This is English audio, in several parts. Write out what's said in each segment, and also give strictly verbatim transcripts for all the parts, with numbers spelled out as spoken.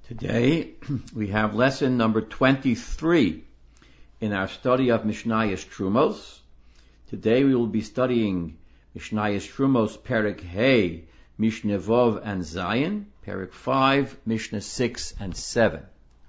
Today we have lesson number twenty-three in our study of Mishnayos Trumos. Today we will be studying Mishnayos Trumos Perek Hey, Mishnah Vov and Zayin, Perek five, Mishnah six and seven.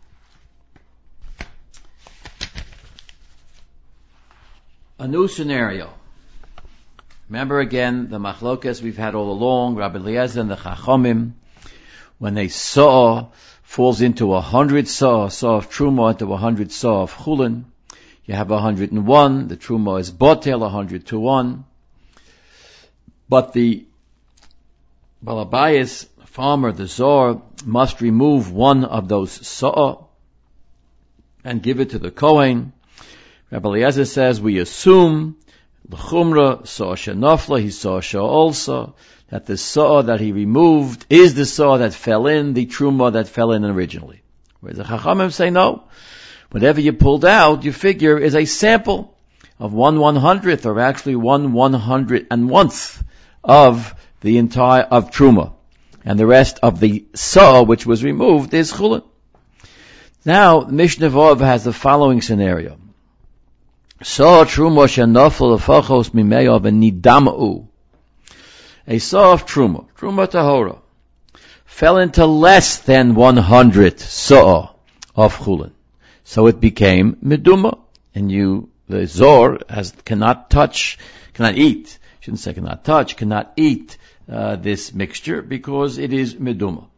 A new scenario. Remember again the machlokas we've had all along, Rabbi Eliezer and the Chachomim, when they saw falls into a hundred saw, saw of Truma into a hundred saw of Chulin. You have a hundred and one, the Truma is Botel, a hundred to one. But the Balabayas, farmer, the Zor, must remove one of those saw and give it to the Kohen. Rabbi Eliezer says, we assume, L'chumra, saw Shenofla, he saw Shah also, that the saw that he removed is the saw that fell in, the truma that fell in originally. Whereas the Chachamim say no. Whatever you pulled out, you figure, is a sample of one one hundredth, or actually one one hundred and one-th of the entire, of truma. And the rest of the saw which was removed is chulin. Now, Mishnah Vov has the following scenario. Saw truma shenofel lefachos mimeyav and nidama'u. A saw of Truma, Truma Tahora, fell into less than one hundredth saw of Chulin. So it became Meduma. And you, the Zor, has, cannot touch, cannot eat, shouldn't say cannot touch, cannot eat uh, this mixture because it is Meduma.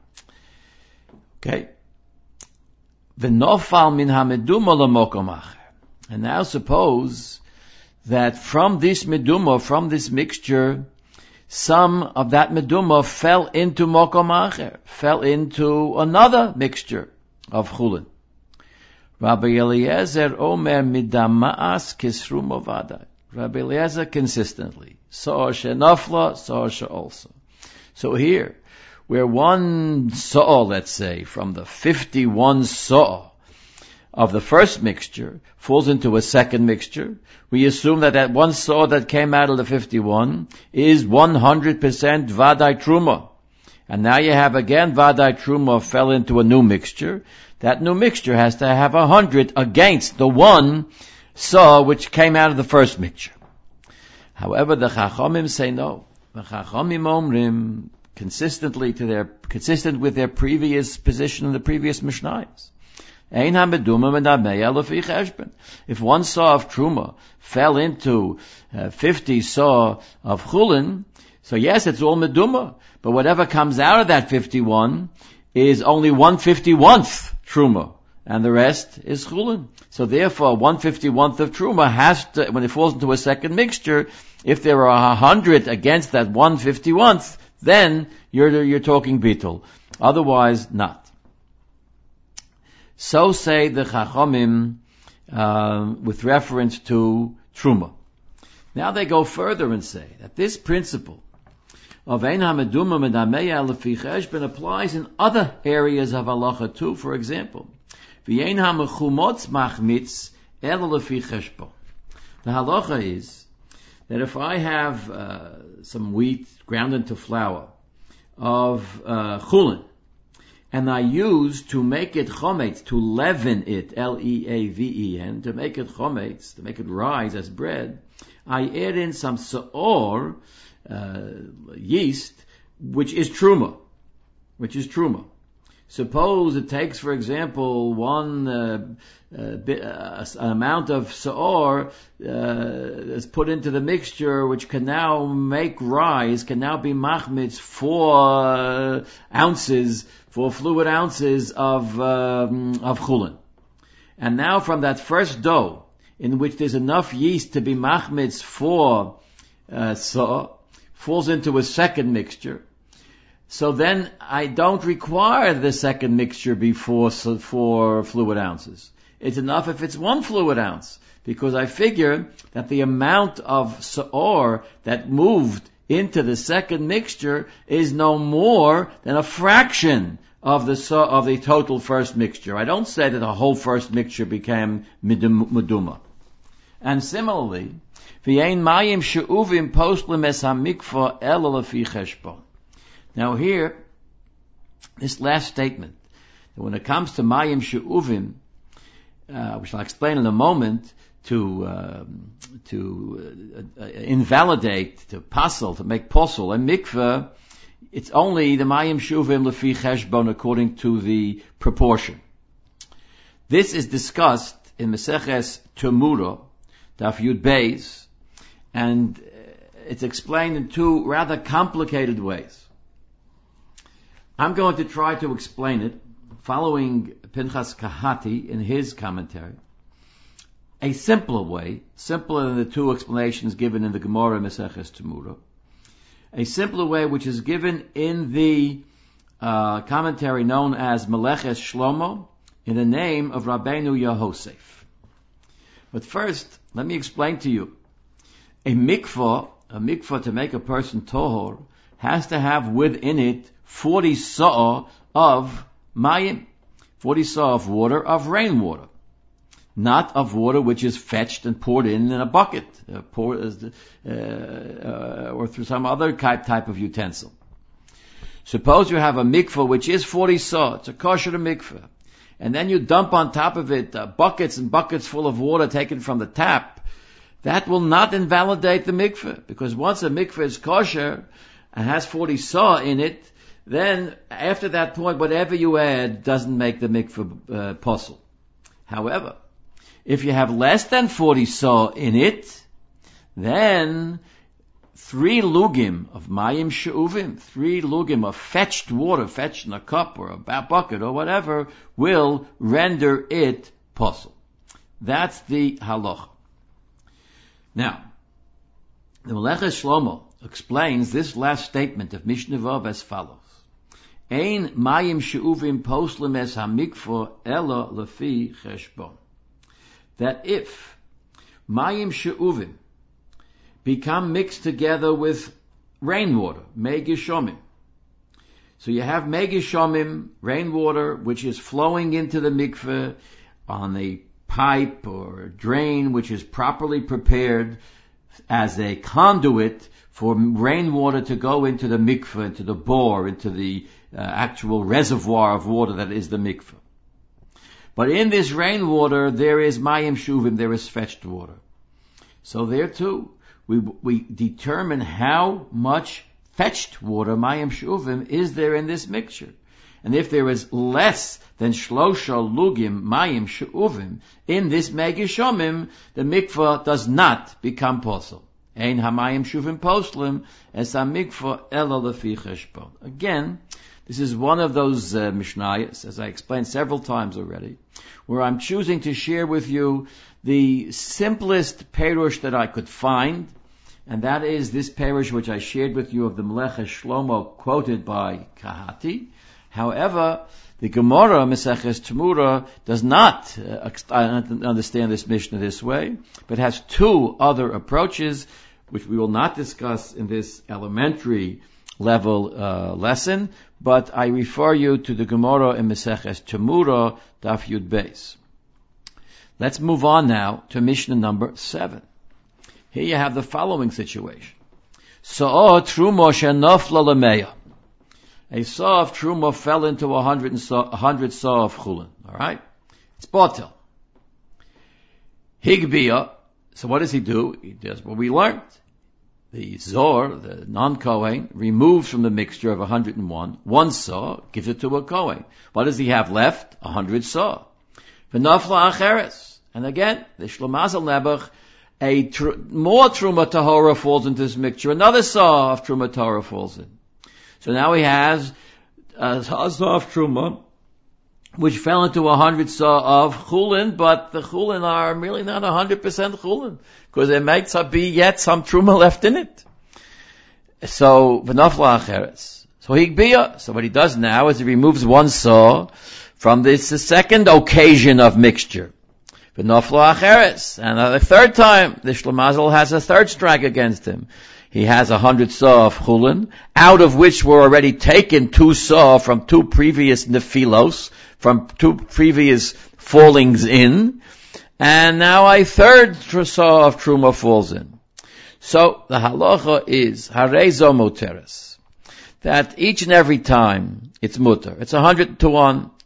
Okay. V'nofal min ha-meduma l'mokom acher. And now suppose that from this Meduma, from this mixture, some of that meduma fell into mokom acher, fell into another mixture of chulin. Rabbi Eliezer omer midama'as kisru movada. Rabbi Eliezer consistently saw shenafla, saw also. So here, where one saw, let's say, from the fifty-one saw of the first mixture falls into a second mixture, we assume that that one saw that came out of the fifty-one is one hundred percent Vadai Truma. And now you have again Vadai Truma fell into a new mixture. That new mixture has to have a hundred against the one saw which came out of the first mixture. However, the Chachamim say no. The Chachamim omrim, consistently to their, consistent with their previous position in the previous Mishnayos. If one saw of Truma fell into uh, fifty saw of Chulin, so yes, it's all Meduma, but whatever comes out of that fifty-one is only one fifty-one-th Truma, and the rest is Chulin. So therefore, one fifty-one-th of Truma has to, when it falls into a second mixture, if there are a hundred against that one fifty-one-th, then you're, you're talking Bitul. Otherwise, not. So say the Chachamim uh, with reference to Truma. Now they go further and say that this principle of Ein HaMeduma Medameya Lefi Cheshbon applies in other areas of halacha too. For example, V'Ein HaMechumotz Machmitz Ela Lefi Cheshbon. The halacha is that if I have uh, some wheat ground into flour of uh, chulin, and I use to make it chometz, to leaven it, L E A V E N, to make it chometz, to make it rise as bread, I add in some seor, uh, yeast, which is truma, which is truma. Suppose it takes, for example, one uh, uh, bit, uh, an amount of seor uh, is put into the mixture, which can now make rise, can now be machmitz four uh, ounces, four fluid ounces of um, of chulin. And now from that first dough, in which there's enough yeast to be machmitz four uh, so falls into a second mixture. So then I don't require the second mixture be four, four fluid ounces. It's enough if it's one fluid ounce, because I figure that the amount of seor that moved into the second mixture is no more than a fraction of the so, of the total first mixture. I don't say that the whole first mixture became meduma. And similarly, v'yein mayim she'uvim poslim es hamikva ela lefi cheshbon. Now here, this last statement, when it comes to mayim she'uvim, uh, which I'll explain in a moment, to uh, to uh, uh, invalidate, to passel, to make posel a mikveh, it's only the mayim she'uvim lefi cheshbon according to the proportion. This is discussed in Maseches Tumura, Daf Yud Beis, and it's explained in two rather complicated ways. I'm going to try to explain it following Pinchas Kahati in his commentary. A simpler way, simpler than the two explanations given in the Gemara Maseches Tumura. A simpler way which is given in the uh, commentary known as Meleches Shlomo in the name of Rabbeinu Yehosef. But first, let me explain to you. A mikvah, a mikvah to make a person tohor, has to have within it forty sa'ah of mayim, forty sa'ah of water, of rainwater, not of water which is fetched and poured in in a bucket, uh, pour, uh, uh, or through some other type of utensil. Suppose you have a mikvah which is forty sa'ah, it's a kosher mikvah, and then you dump on top of it uh, buckets and buckets full of water taken from the tap. That will not invalidate the mikveh, because once a mikveh is kosher and has forty sa'ah in it, then after that point, whatever you add doesn't make the mikveh uh, posel. However, if you have less than forty sa'ah in it, then three lugim of mayim she'uvim, three lugim of fetched water, fetched in a cup or a bucket or whatever, will render it posel. That's the halacha. Now, the Meleches Shlomo explains this last statement of Mishnah Vav as follows: Ein mayim she'uvim poslim es hamikvah ela lefi cheshbon. That if mayim she'uvim become mixed together with rainwater, mei geshomim. So you have mei geshomim, rainwater, which is flowing into the mikveh on a pipe or a drain which is properly prepared as a conduit for rainwater to go into the mikveh, into the bore, into the uh, actual reservoir of water that is the mikveh. But in this rainwater there is mayim shuvim, there is fetched water. So there too, we we determine how much fetched water, mayim shuvim, is there in this mixture. And if there is less than shlosha lugim mayim she'uvim in this mei geshomim, the mikvah does not become posel. Ein hamayim shuvim poslim es hamikvah ela lefi cheshbon. Again, this is one of those uh, mishnayos, as I explained several times already, where I'm choosing to share with you the simplest perush that I could find, and that is this perush which I shared with you of the Meleches Shlomo quoted by Kahati. However, the Gemara, Maseches Tumura, does not uh, understand this Mishnah this way, but has two other approaches, which we will not discuss in this elementary level uh, lesson, but I refer you to the Gemara in Maseches Tumura, Daf Yud Beis. Let's move on now to Mishnah number seven. Here you have the following situation. Sa'ah trumo shenofla lemeya. A saw of truma fell into a hundred saw, a hundred saw of chulin. All right, it's batel. Higbia. So what does he do? He does what we learned. The zor, the non-kohen, removes from the mixture of a hundred and one one saw, gives it to a kohen. What does he have left? A hundred saw. V'nafla acheres. And again, the shlomaz al nebuch, a tr- more truma tahora falls into this mixture. Another saw of truma tahora falls in. So now he has a saw of truma, which fell into a hundred saw of chulin, but the chulin are really not a hundred percent chulin, because there might be yet some truma left in it. So v'nafla acheres. So higbia. So what he does now is he removes one saw from this the second occasion of mixture. V'nafla acheres. And the third time, the shlomazal has a third strike against him. He has a hundred saw of chulin, out of which were already taken two saw from two previous nefilos, from two previous fallings in, and now a third saw of truma falls in. So the halacha is harezo moteres, that each and every time it's mutter. It's a hundred to one,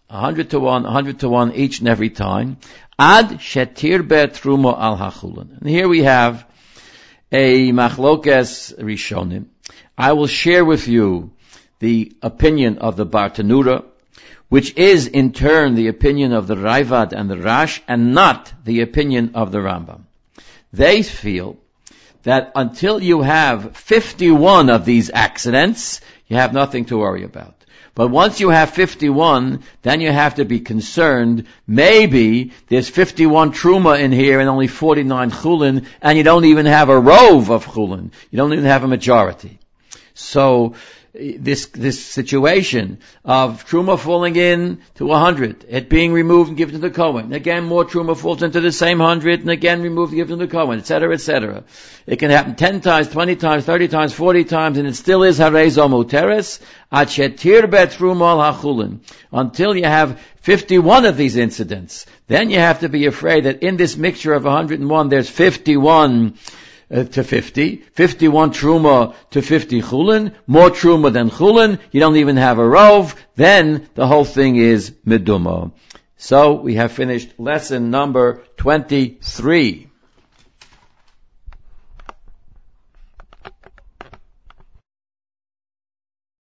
A hundred to one, a hundred to one each and every time. Ad shetir bet trumo al hachulin. And here we have a machlokes rishonim. I will share with you the opinion of the Bartanura, which is in turn the opinion of the Raivad and the Rash, and not the opinion of the Rambam. They feel that until you have fifty-one of these accidents, you have nothing to worry about. But once you have fifty-one, then you have to be concerned, maybe there's fifty-one truma in here and only forty-nine chulin, and you don't even have a rove of chulin. You don't even have a majority. So, this, this situation of truma falling in to a hundred, it being removed and given to the Kohen. Again, more truma falls into the same hundred, and again removed and given to the Kohen, et cetera, et cetera. It can happen ten times, twenty times, thirty times, forty times, and it still is harezo muteres, ad shetir bet truma al hachulin. Until you have fifty-one of these incidents, then you have to be afraid that in this mixture of one hundred one, there's fifty-one Uh, to fifty, fifty-one truma to fifty chulin, more truma than chulin, you don't even have a rove, then the whole thing is meduma. So we have finished lesson number twenty-three.